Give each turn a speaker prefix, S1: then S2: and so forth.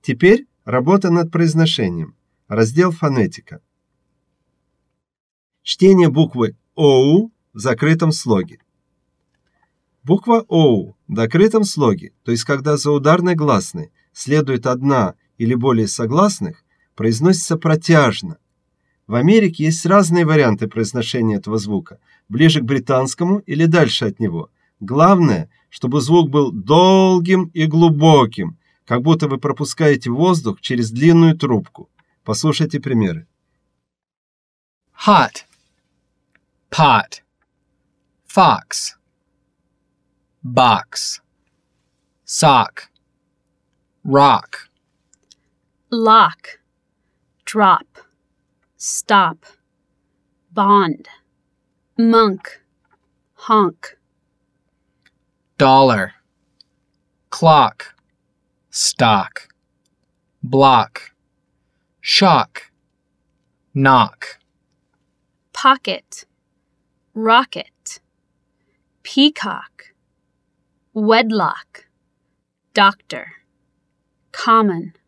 S1: Теперь работа над произношением. Раздел фонетика. Чтение буквы «оу» в закрытом слоге. Буква «оу» в закрытом слоге, то есть когда за ударной гласной следует одна или более согласных, произносится протяжно. В Америке есть разные варианты произношения этого звука, ближе к британскому или дальше от него. Главное, чтобы звук был долгим и глубоким, как будто вы пропускаете воздух через длинную трубку. Послушайте примеры.
S2: Hot, pot, fox, box, sock, rock,
S3: lock, drop, stop, bond, monk, honk,
S2: dollar, clock, stock, block, shock, knock,
S3: pocket, rocket, peacock, wedlock, doctor, common,